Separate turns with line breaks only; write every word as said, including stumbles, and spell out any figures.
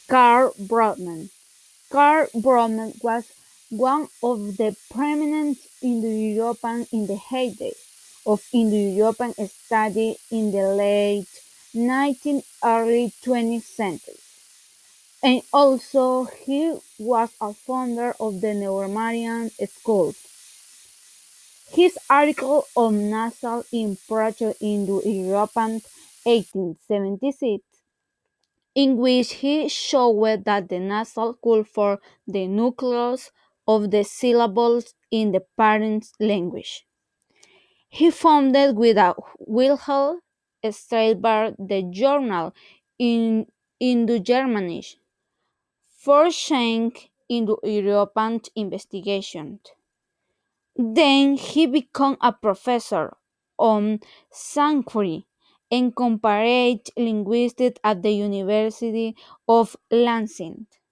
Karl Brodmann. Karl Brodmann was one of the preeminent Indo-Europeans in the heyday of Indo-European study in the late nineteenth early twentieth century, and also he was a founder of the Neuromarian schools. His article on nasal in Proto-Indo-European eighteen seventy-six, in which he showed that the nasal could form the nucleus of the syllables in the parent language. He founded with a Wilhelm Streitbart the journal in Indo-Germanisch, foreshadowing Indo-European investigation. Then he became a professor on Sanskrit and comparative linguistics at the University of Lansing.